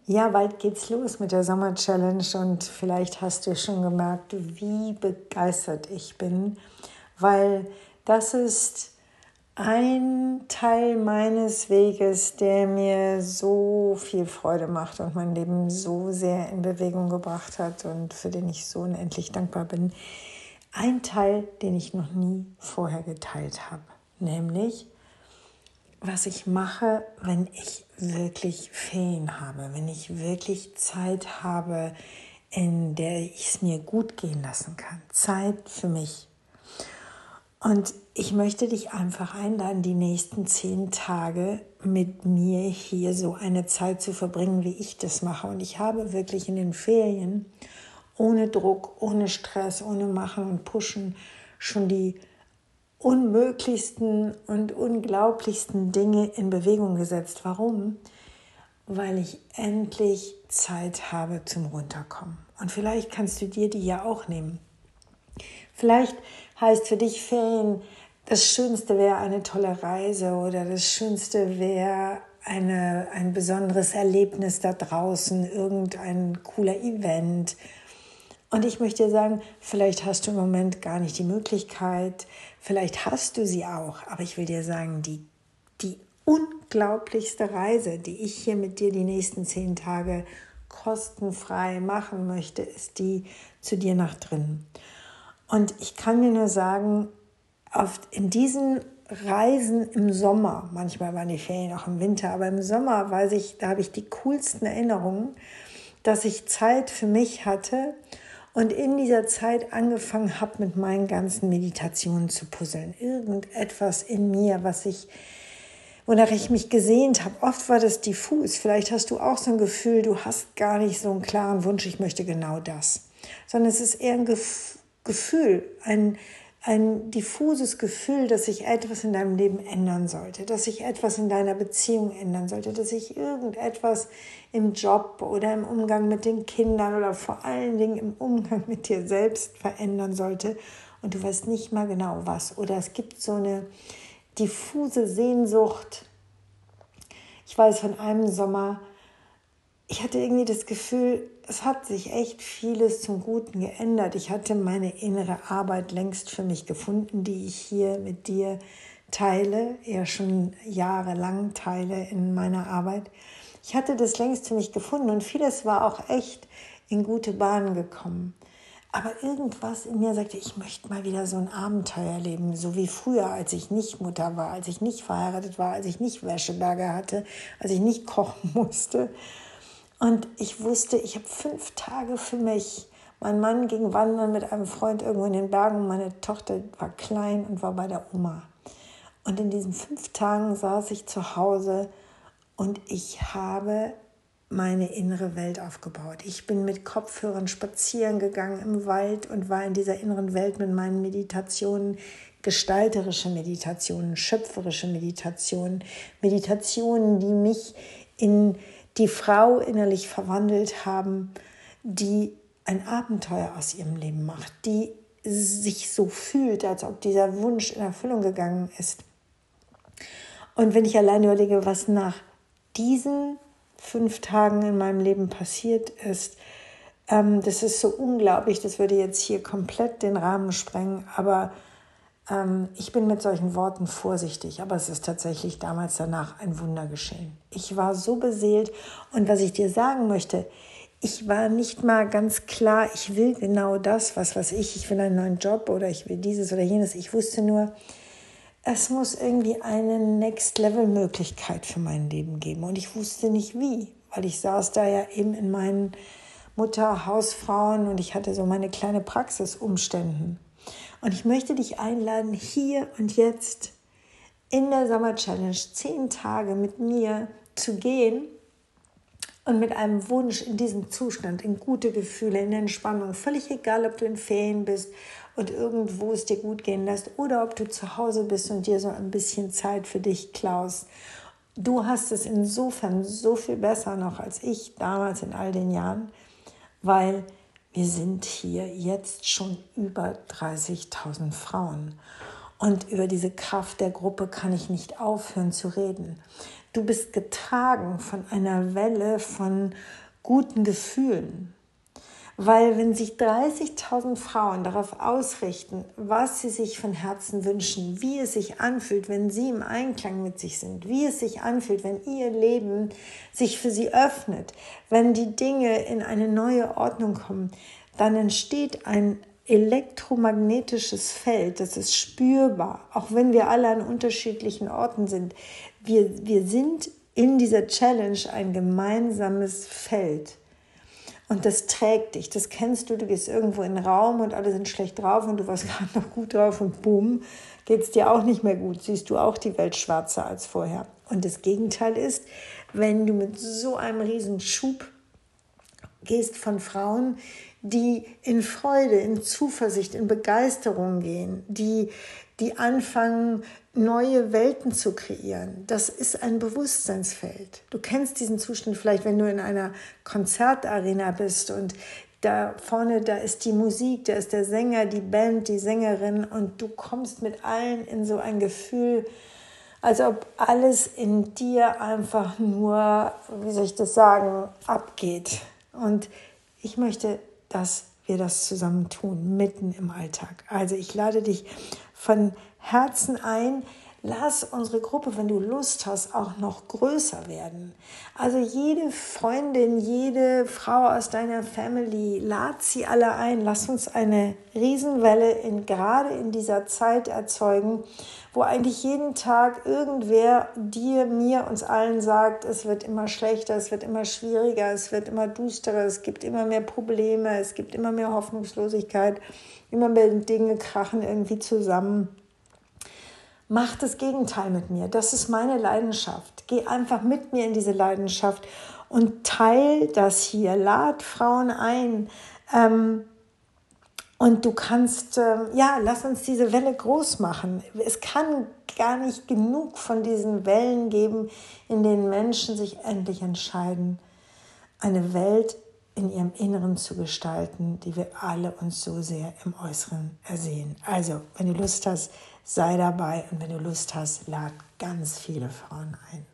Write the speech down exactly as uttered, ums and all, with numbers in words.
Ja, bald geht's los mit der Sommer-Challenge und vielleicht hast du schon gemerkt, wie begeistert ich bin, weil das ist ein Teil meines Weges, der mir so viel Freude macht und mein Leben so sehr in Bewegung gebracht hat und für den ich so unendlich dankbar bin. Ein Teil, den ich noch nie vorher geteilt habe, nämlich was ich mache, wenn ich wirklich Ferien habe, wenn ich wirklich Zeit habe, in der ich es mir gut gehen lassen kann. Zeit für mich. Und ich möchte dich einfach einladen, die nächsten zehn Tage mit mir hier so eine Zeit zu verbringen, wie ich das mache. Und ich habe wirklich in den Ferien ohne Druck, ohne Stress, ohne Machen und Pushen schon die unmöglichsten und unglaublichsten Dinge in Bewegung gesetzt. Warum? Weil ich endlich Zeit habe zum Runterkommen. Und vielleicht kannst du dir die ja auch nehmen. Vielleicht heißt für dich Ferien, das Schönste wäre eine tolle Reise oder das Schönste wäre eine, ein besonderes Erlebnis da draußen, irgendein cooler Event. Und ich möchte dir sagen, vielleicht hast du im Moment gar nicht die Möglichkeit, vielleicht hast du sie auch, aber ich will dir sagen, die, die unglaublichste Reise, die ich hier mit dir die nächsten zehn Tage kostenfrei machen möchte, ist die zu dir nach drinnen. Und ich kann mir nur sagen, oft in diesen Reisen im Sommer, manchmal waren die Ferien auch im Winter, aber im Sommer weiß ich, da habe ich die coolsten Erinnerungen, dass ich Zeit für mich hatte und in dieser Zeit angefangen habe, mit meinen ganzen Meditationen zu puzzeln. Irgendetwas in mir, was ich, wonach ich mich gesehnt habe. Oft war das diffus. Vielleicht hast du auch so ein Gefühl, du hast gar nicht so einen klaren Wunsch, ich möchte genau das. Sondern es ist eher ein Gef- Gefühl, ein, ein diffuses Gefühl, dass sich etwas in deinem Leben ändern sollte, dass sich etwas in deiner Beziehung ändern sollte, dass sich irgendetwas im Job oder im Umgang mit den Kindern oder vor allen Dingen im Umgang mit dir selbst verändern sollte und du weißt nicht mal genau was. Oder es gibt so eine diffuse Sehnsucht. Ich weiß von einem Sommer, ich hatte irgendwie das Gefühl, es hat sich echt vieles zum Guten geändert. Ich hatte meine innere Arbeit längst für mich gefunden, die ich hier mit dir teile, eher schon jahrelang teile in meiner Arbeit. Ich hatte das längst für mich gefunden und vieles war auch echt in gute Bahnen gekommen. Aber irgendwas in mir sagte, ich möchte mal wieder so ein Abenteuer erleben, so wie früher, als ich nicht Mutter war, als ich nicht verheiratet war, als ich nicht Wäscheberge hatte, als ich nicht kochen musste. Und ich wusste, ich habe fünf Tage für mich. Mein Mann ging wandern mit einem Freund irgendwo in den Bergen. Meine Tochter war klein und war bei der Oma. Und in diesen fünf Tagen saß ich zu Hause und ich habe meine innere Welt aufgebaut. Ich bin mit Kopfhörern spazieren gegangen im Wald und war in dieser inneren Welt mit meinen Meditationen, gestalterische Meditationen, schöpferische Meditationen, Meditationen, die mich in die Frau innerlich verwandelt haben, die ein Abenteuer aus ihrem Leben macht, die sich so fühlt, als ob dieser Wunsch in Erfüllung gegangen ist. Und wenn ich allein überlege, was nach diesen fünf Tagen in meinem Leben passiert ist, ähm, das ist so unglaublich, das würde jetzt hier komplett den Rahmen sprengen, aber ähm, ich bin mit solchen Worten vorsichtig, aber es ist tatsächlich damals danach ein Wunder geschehen. Ich war so beseelt und was ich dir sagen möchte, ich war nicht mal ganz klar, ich will genau das, was weiß ich, ich will einen neuen Job oder ich will dieses oder jenes. Ich wusste nur, es muss irgendwie eine Next-Level-Möglichkeit für mein Leben geben. Und ich wusste nicht wie, weil ich saß da ja eben in meinen Mutter-Hausfrauen und ich hatte so meine kleine Praxisumständen. Und ich möchte dich einladen, hier und jetzt in der Sommer-Challenge zehn Tage mit mir zu gehen und mit einem Wunsch in diesem Zustand, in gute Gefühle, in Entspannung, völlig egal, ob du in Ferien bist und irgendwo es dir gut gehen lässt oder ob du zu Hause bist und dir so ein bisschen Zeit für dich klaust. Du hast es insofern so viel besser noch als ich damals in all den Jahren, weil wir sind hier jetzt schon über dreißigtausend Frauen. Und über diese Kraft der Gruppe kann ich nicht aufhören zu reden. Du bist getragen von einer Welle von guten Gefühlen. Weil wenn sich dreißigtausend Frauen darauf ausrichten, was sie sich von Herzen wünschen, wie es sich anfühlt, wenn sie im Einklang mit sich sind, wie es sich anfühlt, wenn ihr Leben sich für sie öffnet, wenn die Dinge in eine neue Ordnung kommen, dann entsteht ein elektromagnetisches Feld, das ist spürbar, auch wenn wir alle an unterschiedlichen Orten sind. Wir, wir sind in dieser Challenge ein gemeinsames Feld. Und das trägt dich, das kennst du, du gehst irgendwo in den Raum und alle sind schlecht drauf und du warst gerade noch gut drauf und boom, geht es dir auch nicht mehr gut, siehst du auch die Welt schwarzer als vorher. Und das Gegenteil ist, wenn du mit so einem riesen Schub gehst von Frauen, die in Freude, in Zuversicht, in Begeisterung gehen, die, die anfangen, neue Welten zu kreieren. Das ist ein Bewusstseinsfeld. Du kennst diesen Zustand vielleicht, wenn du in einer Konzertarena bist und da vorne, da ist die Musik, da ist der Sänger, die Band, die Sängerin und du kommst mit allen in so ein Gefühl, als ob alles in dir einfach nur, wie soll ich das sagen, abgeht. Und ich möchte, dass wir das zusammen tun, mitten im Alltag. Also ich lade dich von Herzen ein, lass unsere Gruppe, wenn du Lust hast, auch noch größer werden. Also jede Freundin, jede Frau aus deiner Family, lad sie alle ein. Lass uns eine Riesenwelle in, gerade in dieser Zeit erzeugen, wo eigentlich jeden Tag irgendwer dir, mir, uns allen sagt, es wird immer schlechter, es wird immer schwieriger, es wird immer dusterer, es gibt immer mehr Probleme, es gibt immer mehr Hoffnungslosigkeit, immer mehr Dinge krachen irgendwie zusammen. Mach das Gegenteil mit mir. Das ist meine Leidenschaft. Geh einfach mit mir in diese Leidenschaft und teil das hier. Lad Frauen ein. Ähm, und du kannst, ähm, ja, lass uns diese Welle groß machen. Es kann gar nicht genug von diesen Wellen geben, in denen Menschen sich endlich entscheiden, eine Welt in ihrem Inneren zu gestalten, die wir alle uns so sehr im Äußeren ersehen. Also, wenn du Lust hast, sei dabei und wenn du Lust hast, lad ganz viele Frauen ein.